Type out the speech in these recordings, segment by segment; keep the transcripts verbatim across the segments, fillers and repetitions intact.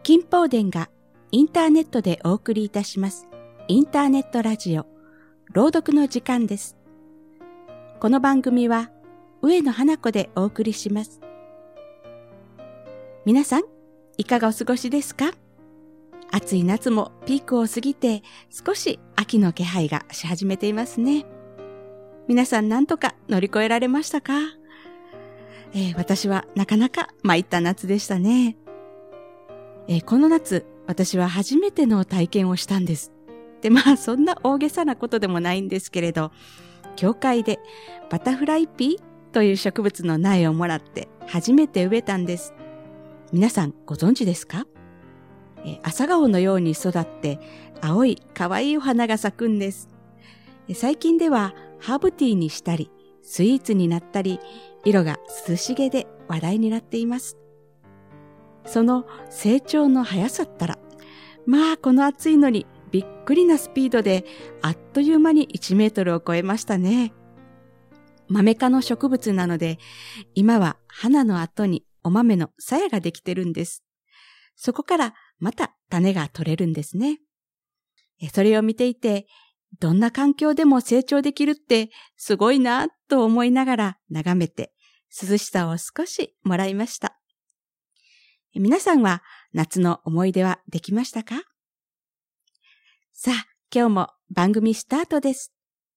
金宝殿がインターネットでお送りいたしますインターネットラジオ朗読の時間です。この番組は上野花子でお送りします。皆さんいかがお過ごしですか？暑い夏もピークを過ぎて少し秋の気配がし始めていますね。皆さん何とか乗り越えられましたか？えー、私はなかなか参った夏でしたね。えー、この夏、私は初めての体験をしたんです。で、まあそんな大げさなことでもないんですけれど、教会でバタフライピーという植物の苗をもらって初めて植えたんです。皆さんご存知ですか？えー、朝顔のように育って青い可愛いお花が咲くんです。えー、最近ではハーブティーにしたり、スイーツになったり、色が涼しげで話題になっています。その成長の速さったら、まあこの暑いのにびっくりなスピードであっという間にいちメートルを超えましたね。マメ科の植物なので、今は花の後にお豆の鞘ができてるんです。そこからまた種が取れるんですね。それを見ていて、どんな環境でも成長できるってすごいなと思いながら眺めて、涼しさを少しもらいました。皆さんは夏の思い出はできましたか？さあ、今日も番組スタートです。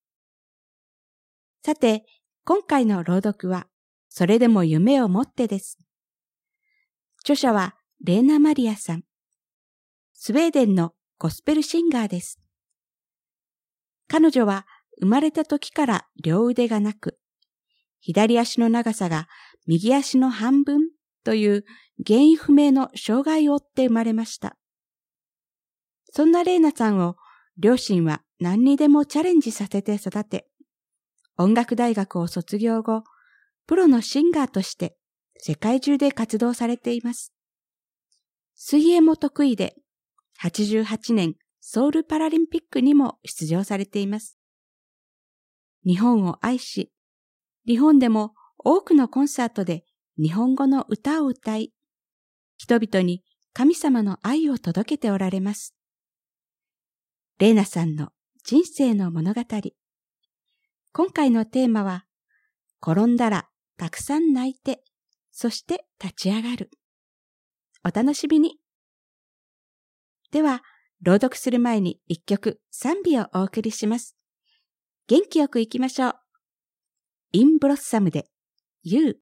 さて、今回の朗読は、それでも夢を持ってです。著者はレーナ・マリアさん。スウェーデンのゴスペルシンガーです。彼女は生まれた時から両腕がなく、左足の長さが右足の半分という原因不明の障害を負って生まれました。そんなレーナさんを両親は何にでもチャレンジさせて育て、音楽大学を卒業後、プロのシンガーとして世界中で活動されています。水泳も得意で、はちじゅうはちねんソウルパラリンピックにも出場されています。日本を愛し、日本でも多くのコンサートで日本語の歌を歌い、人々に神様の愛を届けておられます。レーナさんの人生の物語。今回のテーマは、転んだらたくさん泣いて、そして立ち上がる。お楽しみに。では、朗読する前に一曲賛美をお送りします。元気よく行きましょう。インブロッサムで You。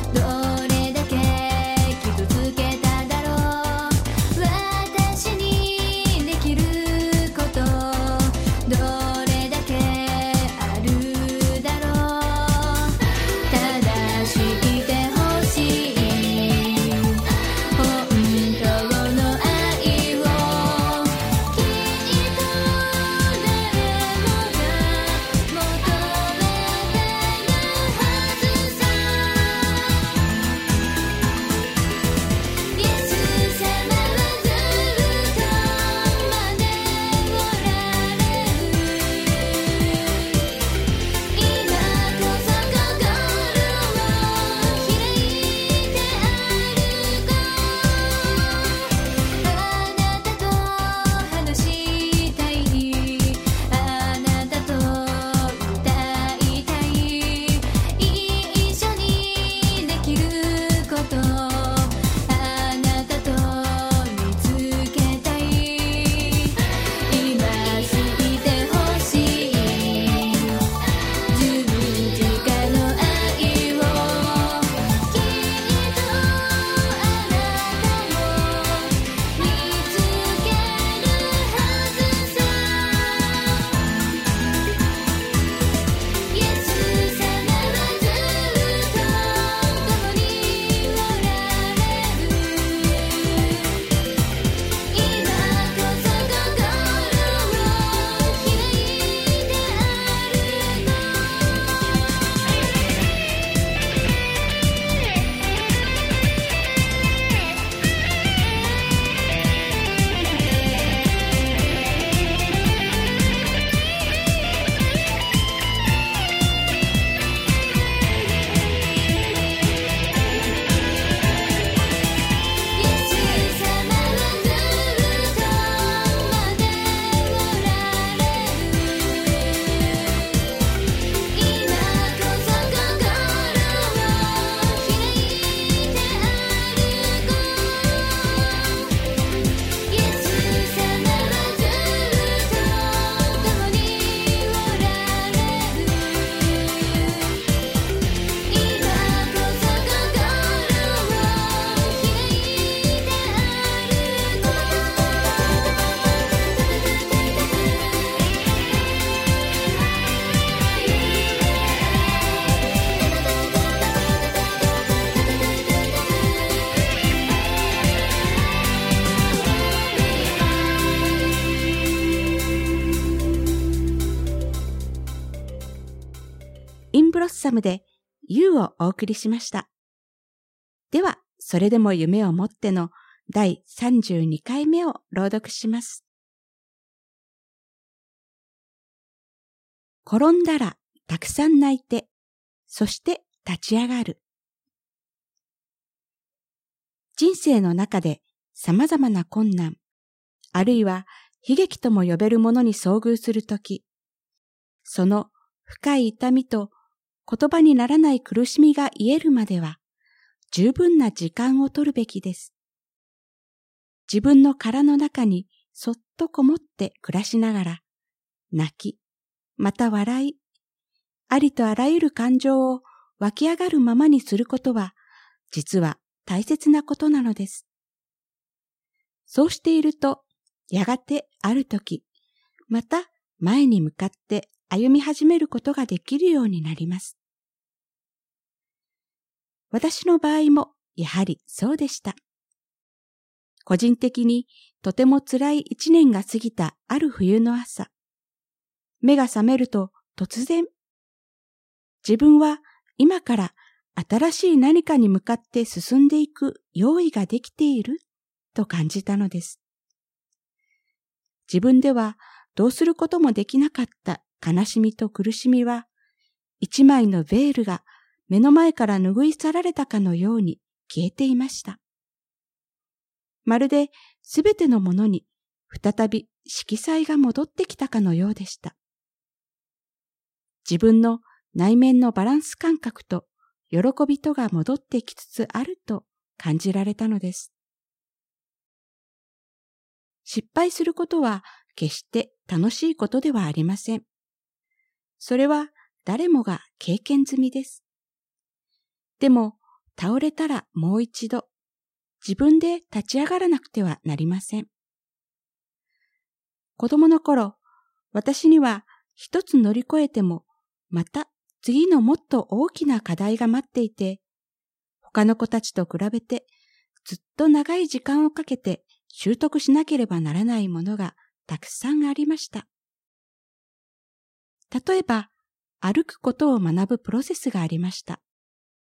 どれだけ傷つけただろう、私にブロッサムで You をお送りしました。では、それでも夢を持ってのだいさんじゅうにかいめを朗読します。転んだらたくさん泣いて、そして立ち上がる。人生の中で様々な困難、あるいは悲劇とも呼べるものに遭遇するとき、その深い痛みと言葉にならない苦しみが癒えるまでは、十分な時間を取るべきです。自分の殻の中にそっとこもって暮らしながら、泣き、また笑い、ありとあらゆる感情を湧き上がるままにすることは、実は大切なことなのです。そうしていると、やがてあるとき、また前に向かって歩み始めることができるようになります。私の場合もやはりそうでした。個人的にとても辛い一年が過ぎたある冬の朝、目が覚めると突然、自分は今から新しい何かに向かって進んでいく用意ができていると感じたのです。自分ではどうすることもできなかった悲しみと苦しみは、一枚のベールが目の前から拭い去られたかのように消えていました。まるですべてのものに再び色彩が戻ってきたかのようでした。自分の内面のバランス感覚と喜びとが戻ってきつつあると感じられたのです。失敗することは決して楽しいことではありません。それは誰もが経験済みです。でも倒れたらもう一度自分で立ち上がらなくてはなりません。子供の頃、私には一つ乗り越えてもまた次のもっと大きな課題が待っていて、他の子たちと比べてずっと長い時間をかけて習得しなければならないものがたくさんありました。例えば、歩くことを学ぶプロセスがありました。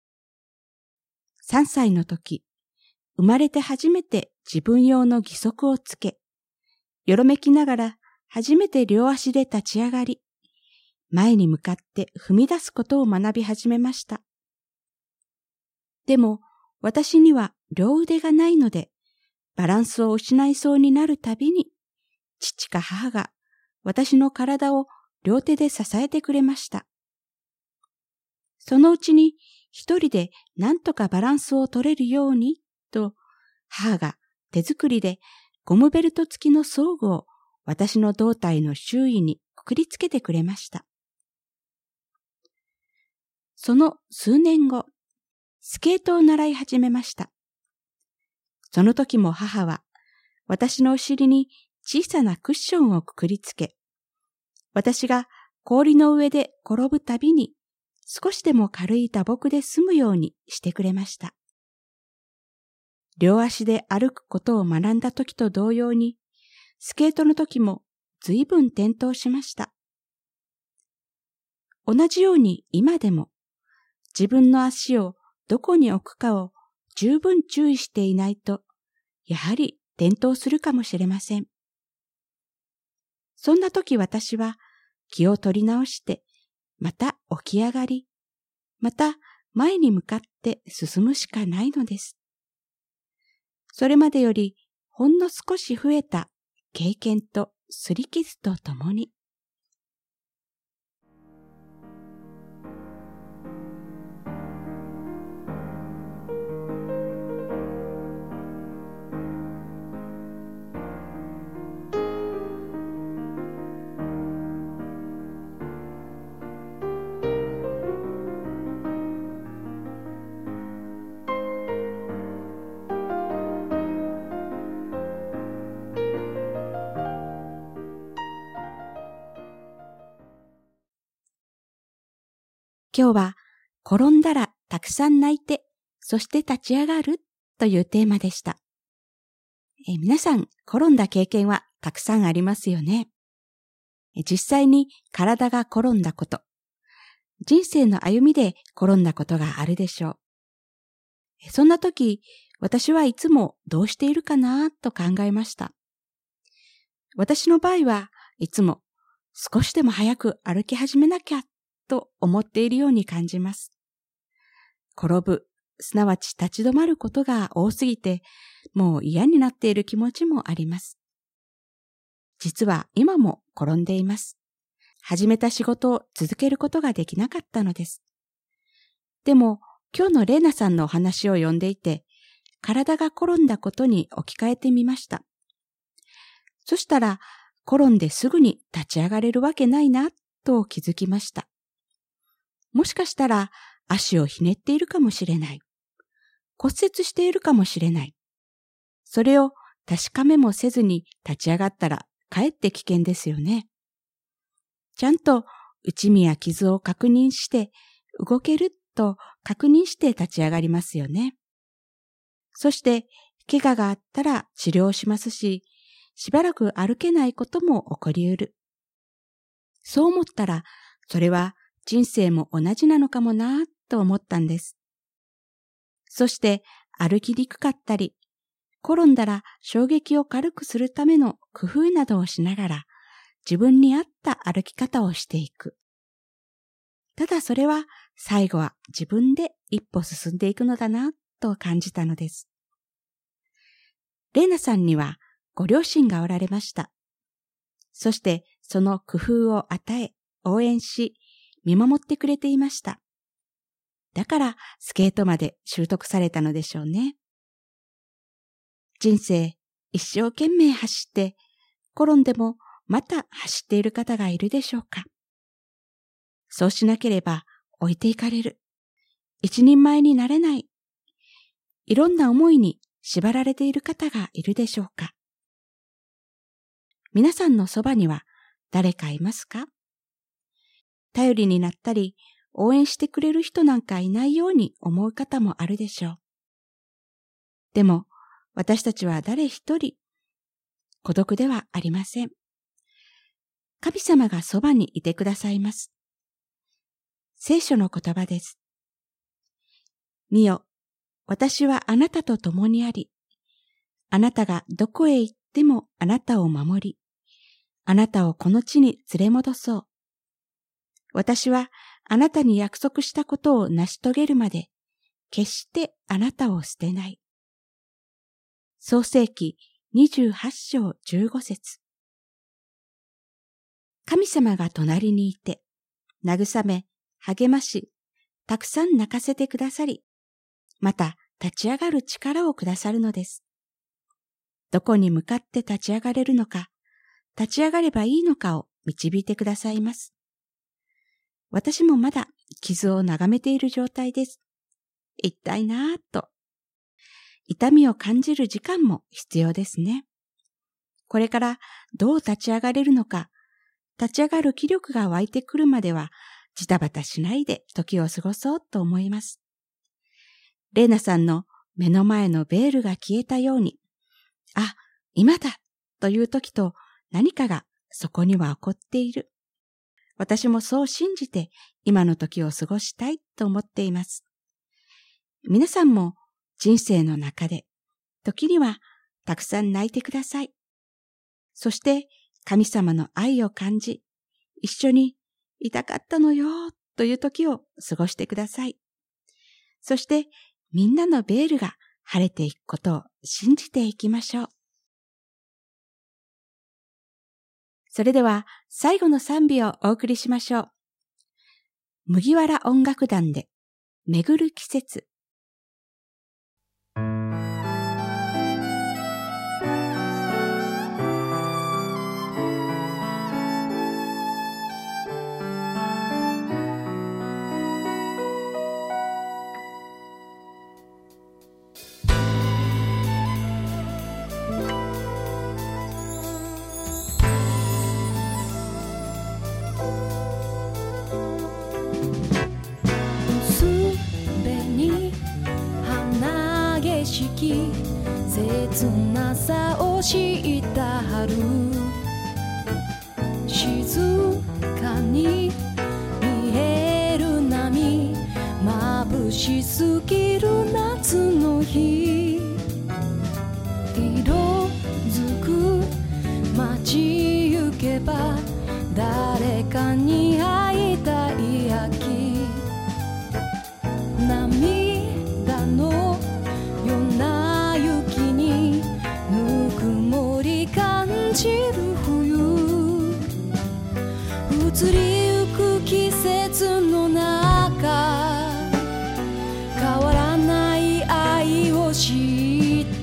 さんさいの時、生まれて初めて自分用の義足をつけ、よろめきながら初めて両足で立ち上がり、前に向かって踏み出すことを学び始めました。でも、私には両腕がないので、バランスを失いそうになるたびに、父か母が私の体を両手で支えてくれました。そのうちに一人で何とかバランスを取れるようにと、母が手作りでゴムベルト付きの装具を私の胴体の周囲にくくりつけてくれました。その数年後、スケートを習い始めました。その時も母は私のお尻に小さなクッションをくくりつけ、私が氷の上で転ぶたびに少しでも軽い打撲で済むようにしてくれました。両足で歩くことを学んだ時と同様に、スケートの時も随分転倒しました。同じように今でも自分の足をどこに置くかを十分注意していないと、やはり転倒するかもしれません。そんな時私は気を取り直して、また起き上がり、また前に向かって進むしかないのです。それまでよりほんの少し増えた経験と擦り傷とともに、今日は転んだらたくさん泣いて、そして立ち上がるというテーマでした。え皆さん転んだ経験はたくさんありますよね。実際に体が転んだこと、 人生の歩みで転んだことがあるでしょう。そんな時、私はいつもどうしているかなと考えました。私の場合はいつも少しでも早く歩き始めなきゃと思っているように感じます。転ぶ、すなわち立ち止まることが多すぎて、もう嫌になっている気持ちもあります。実は今も転んでいます。始めた仕事を続けることができなかったのです。でも、今日のレーナさんのお話を読んでいて、体が転んだことに置き換えてみました。そしたら、転んですぐに立ち上がれるわけないな、と気づきました。もしかしたら、足をひねっているかもしれない。骨折しているかもしれない。それを確かめもせずに立ち上がったら、かえって危険ですよね。ちゃんと内身や傷を確認して、動けると確認して立ち上がりますよね。そして、怪我があったら治療しますし、しばらく歩けないことも起こり得る。そう思ったら、それは人生も同じなのかもなぁと思ったんです。そして歩きにくかったり、転んだら衝撃を軽くするための工夫などをしながら、自分に合った歩き方をしていく。ただそれは最後は自分で一歩進んでいくのだなと感じたのです。レーナさんにはご両親がおられました。そしてその工夫を与え、応援し、見守ってくれていました。だからスケートまで習得されたのでしょうね。人生一生懸命走って、転んでもまた走っている方がいるでしょうか。そうしなければ置いていかれる。一人前になれない。いろんな思いに縛られている方がいるでしょうか。皆さんのそばには誰かいますか？頼りになったり、応援してくれる人なんかいないように思う方もあるでしょう。でも、私たちは誰一人孤独ではありません。神様がそばにいてくださいます。聖書の言葉です。見よ、私はあなたと共にあり、あなたがどこへ行ってもあなたを守り、あなたをこの地に連れ戻そう。私はあなたに約束したことを成し遂げるまで、決してあなたを捨てない。創世記にじゅうはち章じゅうご節。神様が隣にいて、慰め、励まし、たくさん泣かせてくださり、また立ち上がる力をくださるのです。どこに向かって立ち上がれるのか、立ち上がればいいのかを導いてくださいます。私もまだ傷を眺めている状態です。痛いなぁと。痛みを感じる時間も必要ですね。これからどう立ち上がれるのか、立ち上がる気力が湧いてくるまでは、ジタバタしないで時を過ごそうと思います。レーナさんの目の前のベールが消えたように、あ、今だという時と何かがそこには起こっている。私もそう信じて今の時を過ごしたいと思っています。皆さんも人生の中で時にはたくさん泣いてください。そして神様の愛を感じ、一緒に痛かったのよという時を過ごしてください。そしてみんなのベールが晴れていくことを信じていきましょう。それでは最後の賛美をお送りしましょう。麦わら音楽団で巡る季節。 切なさを知った春、静かに見える眩しすぎる夏の日、色づく街行けば誰かに会いたい秋、涙のような雪にぬくもり感じる冬、移りゆく季節の中、変わらない愛を知った、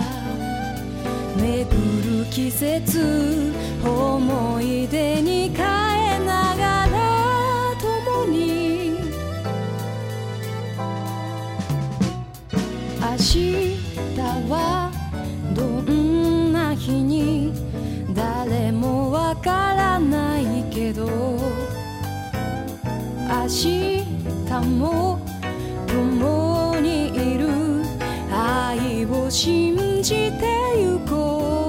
巡る季節思い出に変えながら共に、明日はどんな日に誰もわからないけど、明日も共にいる愛を信じてゆこう。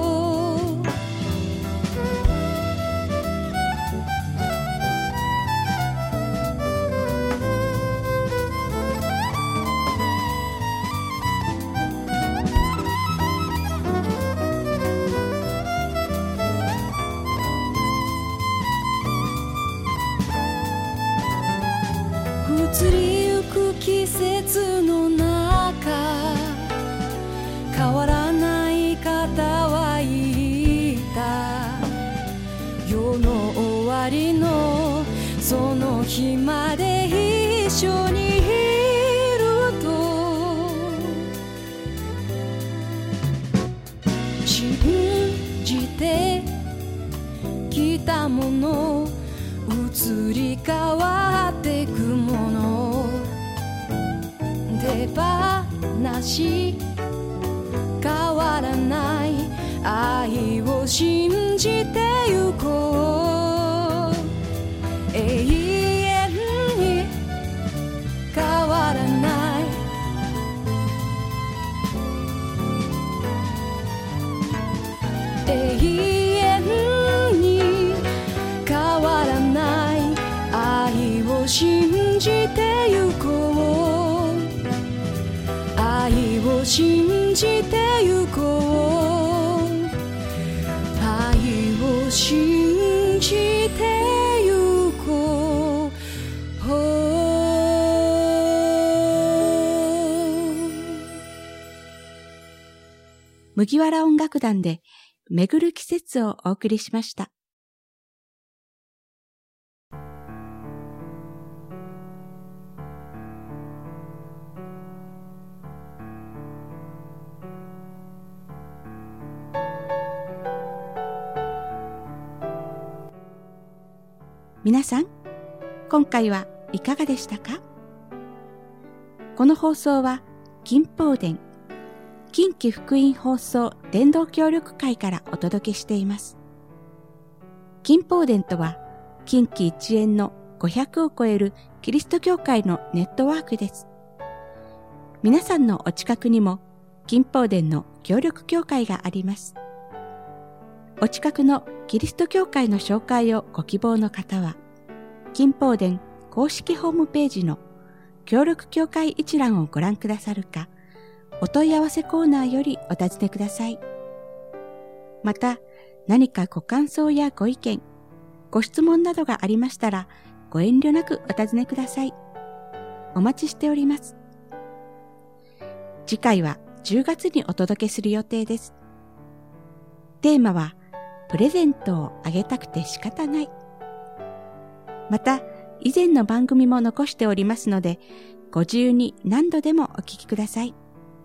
移りゆく季節の中、変わらない方は言った、世の終わりのその日まで一緒にいると、信じてきたもの移り変わってくもの、手放し変わらない愛を信じてゆこう。永遠に変わらない、永遠に変わらない愛を信じてゆこう、愛を信じてゆこう、愛を信じてゆこう。 麦わら音楽団で巡る季節をお送りしました。皆さん、今回はいかがでしたか？この放送は金宝殿近畿福音放送伝道協力会からお届けしています。金宝殿とは近畿一円のごひゃくを超えるキリスト教会のネットワークです。皆さんのお近くにも金宝殿の協力教会があります。お近くのキリスト教会の紹介をご希望の方は、金宝殿公式ホームページの協力教会一覧をご覧くださるか、お問い合わせコーナーよりお尋ねください。また、何かご感想やご意見、ご質問などがありましたら、ご遠慮なくお尋ねください。お待ちしております。次回はじゅうがつにお届けする予定です。テーマは、プレゼントをあげたくて仕方ない。また、以前の番組も残しておりますので、ご自由に何度でもお聞きください。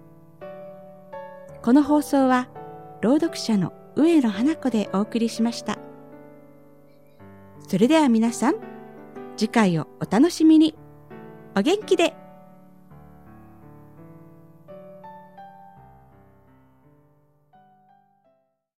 この放送は、朗読者の上野花子でお送りしました。それでは皆さん、次回をお楽しみに。お元気で。